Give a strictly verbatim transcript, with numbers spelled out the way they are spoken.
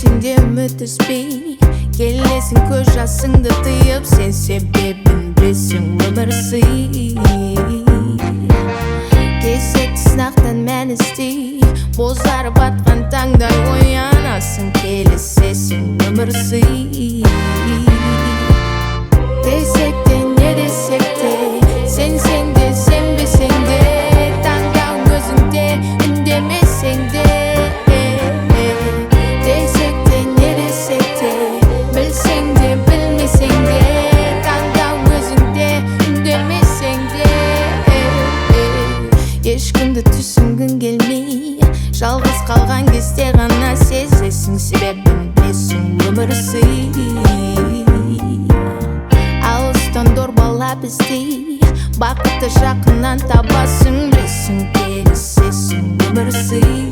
Есіңде үміт үзбей келесің, көз жасыңды тыйып, сен себебін білесің, өмір сый. Кезекті сынақтан мән іздей, бозарып атқан таңдай оянасың, келісесің, өмір сый. Десек те, не десек те, сенсең де, сенбесең де, таңдауың өзіңде, үндемесең де. Десек те, не десек те, білсең де, білмесең де, таңдауың өзіңде, үндемесең де. Ешкімді түсінгің келмей, жалғыз қалған кезде ғана сезесің, себебін білесің, өмір сый. Алыстан дорбалап іздей, бақытты жақыннан табасың, білесің, келісесің, өмір сый.